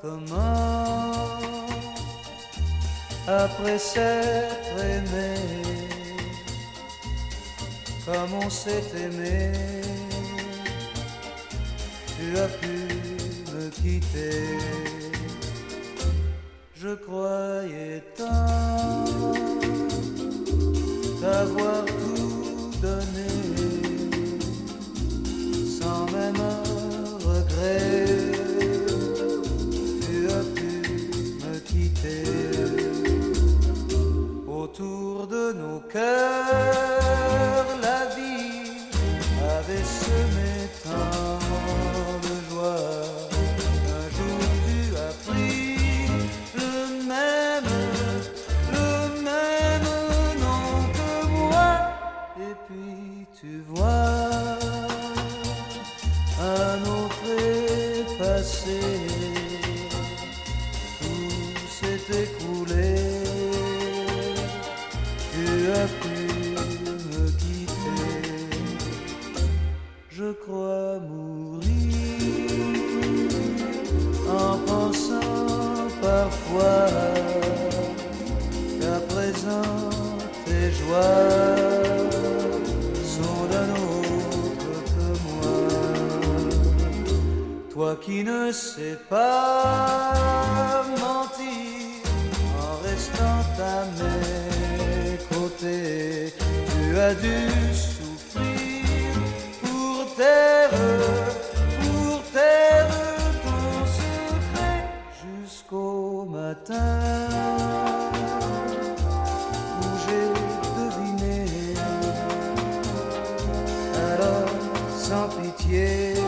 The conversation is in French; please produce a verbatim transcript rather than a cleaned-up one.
comment, après s'être aimé, comme on s'est aimé, tu as pu me quitter. Je croyais tant t'avoir tout donné, sans même un regret. Tu as pu me quitter. Autour de nos cœurs, la vie avait semé tant de joie. Un jour tu as pris le même, le même nom que moi. Et puis tu vois, un autre est passé. Tout s'est écoulé. Tu as pu me quitter. Je crois mourir en pensant parfois qu'à présent tes joies sont d'un autre que moi. Toi qui ne sais pas mentir en restant à mes côtés, tu as dû souffrir pour taire, pour taire ton secret jusqu'au matin où j'ai deviné. Alors sans pitié